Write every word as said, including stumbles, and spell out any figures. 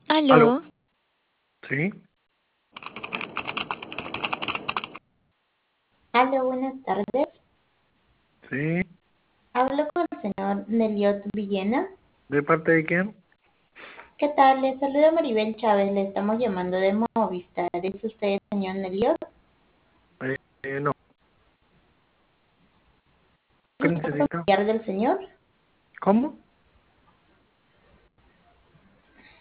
Aló, Aló, sí, Aló, buenas tardes. sí, Hablo con el señor Neliot Villena. ¿de parte de quién? ¿Qué tal? Le saluda Maribel Chávez. Le estamos llamando de Movistar. ¿Es usted el señor Neliot? Eh, eh, no, ¿qué ¿Es necesita? familiar del señor? ¿Cómo?